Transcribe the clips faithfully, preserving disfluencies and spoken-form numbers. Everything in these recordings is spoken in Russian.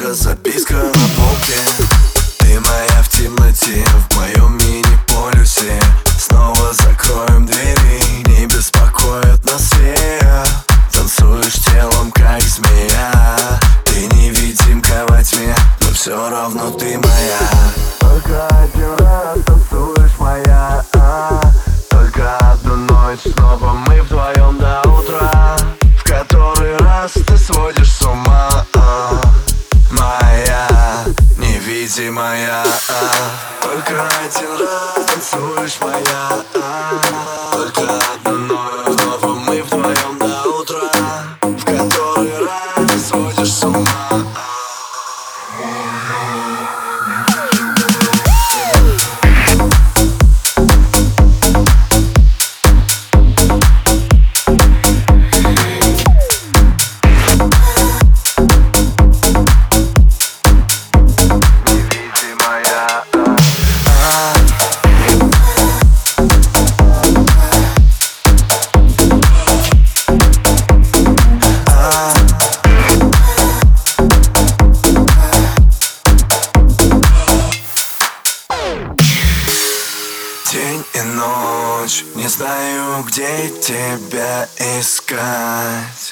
только записка на полке. Ты моя в темноте, в моем мини-полюсе. Снова закроем двери, не беспокоят нас все. Танцуешь телом, как змея. Ты невидимка во тьме, но все равно ты моя. Только один раз танцуешь моя, а? Только одну ночь, снова мы вдвоем до утра. В который раз ты сводишь с ума, а? Моя, невидимая, а? Только один раз танцуешь моя, а? Только одну ночь, снова мы вдвоем до утра. В который раз ты сводишь с ума, а? День и ночь, не знаю, где тебя искать.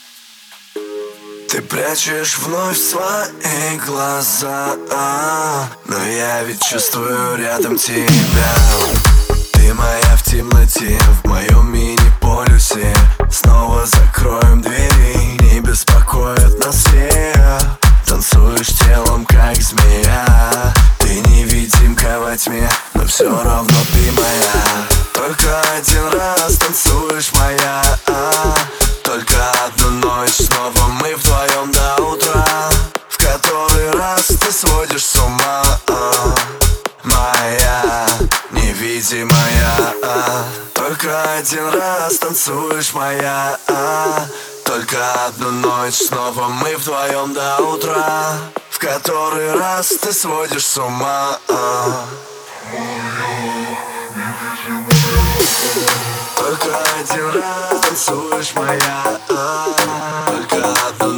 Ты прячешь вновь свои глаза, но я ведь чувствую рядом тебя. Ты моя в темноте, в моем мини-полюсе. Снова закроем двери, не беспокоят нас все. Танцуешь телом, как змея. Ты невидимка во тьме, но все равно ты моя. Только один раз танцуешь моя, а? Только одну ночь, снова мы вдвоем до утра. В который раз ты сводишь с ума, а? Моя, невидимая, а? Только один раз танцуешь моя, а? Только одну ночь, снова мы вдвоем до утра. В который раз ты сводишь с ума, а? Только один раз танцуешь моя, а? Только одну